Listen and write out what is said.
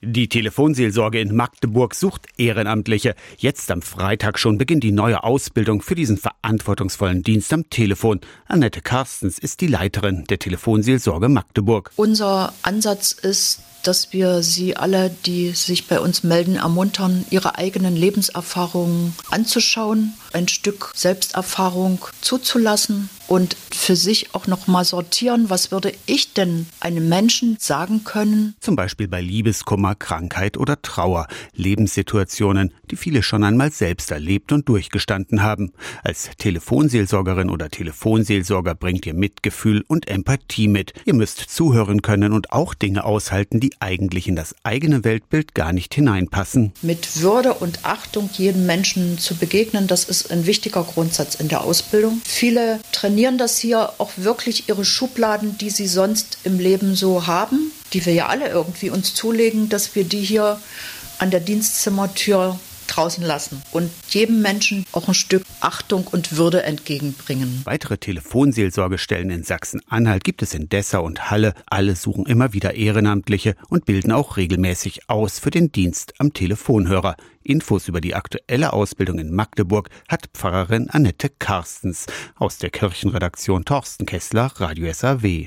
Die Telefonseelsorge in Magdeburg sucht Ehrenamtliche. Jetzt am Freitag schon beginnt die neue Ausbildung für diesen verantwortungsvollen Dienst am Telefon. Annette Carstens ist die Leiterin der Telefonseelsorge Magdeburg. Unser Ansatz ist, dass wir Sie alle, die sich bei uns melden, ermuntern, ihre eigenen Lebenserfahrungen anzuschauen, ein Stück Selbsterfahrung zuzulassen und für sich auch noch mal sortieren, was würde ich denn einem Menschen sagen können. Zum Beispiel bei Liebeskummer, Krankheit oder Trauer. Lebenssituationen, die viele schon einmal selbst erlebt und durchgestanden haben. Als Telefonseelsorgerin oder Telefonseelsorger bringt ihr Mitgefühl und Empathie mit. Ihr müsst zuhören können und auch Dinge aushalten, die eigentlich in das eigene Weltbild gar nicht hineinpassen. Mit Würde und Achtung jedem Menschen zu begegnen, das ist ein wichtiger Grundsatz in der Ausbildung. Viele trainieren das hier auch wirklich, ihre Schubladen, die sie sonst im Leben so haben, die wir ja alle irgendwie uns zulegen, dass wir die hier an der Dienstzimmertür draußen lassen und jedem Menschen auch ein Stück Achtung und Würde entgegenbringen. Weitere Telefonseelsorgestellen in Sachsen-Anhalt gibt es in Dessau und Halle. Alle suchen immer wieder Ehrenamtliche und bilden auch regelmäßig aus für den Dienst am Telefonhörer. Infos über die aktuelle Ausbildung in Magdeburg hat Pfarrerin Annette Carstens. Aus der Kirchenredaktion Thorsten Kessler, Radio SAW.